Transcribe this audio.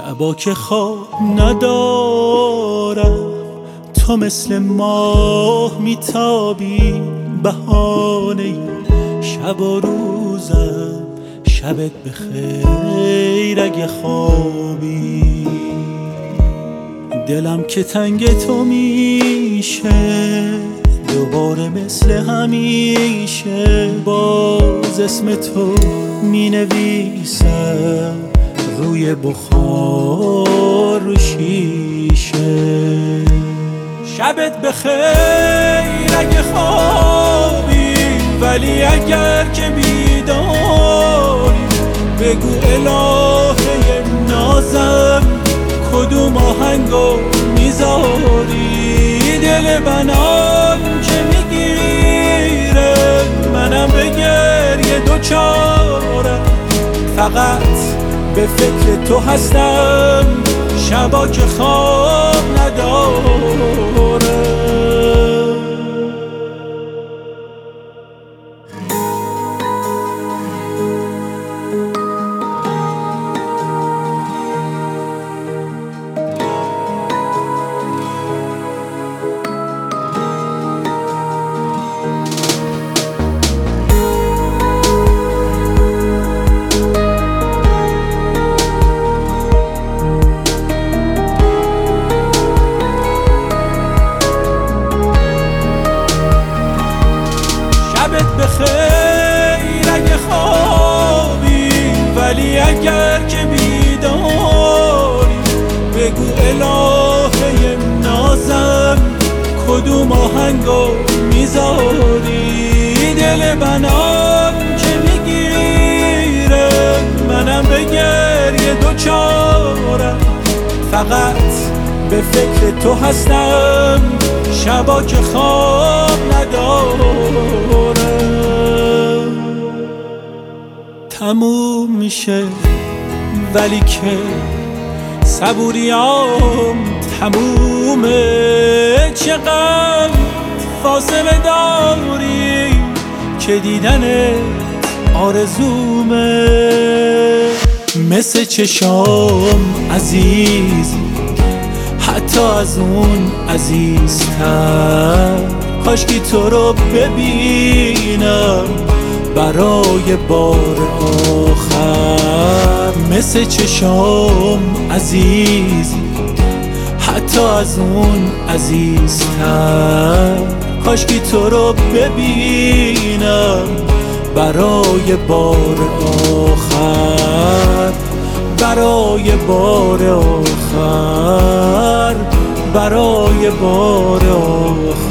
شبا که خواب ندارم تو مثل ماه میتابی، بهانه شب و روزم شبت بخیر اگه خوابی. دلم که تنگ تو میشه دوباره مثل همیشه، باز اسم تو مینویسم روی بخار رو شیشه. شبت بخیر اگه خوابی، ولی اگر که بیداری بگو الهه نازم کدوم آهنگو میذاری. دل منم که میگیره منم به گریه دوچارم، فقط به فکر تو هستم شبا که خواب ندارم. شبت بخیر اگه خوابی، ولی اگر که بیداری بگو الهه نازم کدوم آهنگو میذاری. دل منم که میگیره منم به گریه دوچارم، فقط به فکر تو هستم شبا که خواب ندارم. تموم میشه ولی که صبوریام تمومه. چقدر فاصله داری که دیدنت آرزومه. مثل چشام عزیز حتی از اون عزیزتر، کاشکی تو رو ببینم برای بار آخر. مثل چشام عزیز حتی از اون عزیزتر، کاشکی تو رو ببینم برای بار آخر. برای بار آخر، برای بار آخر.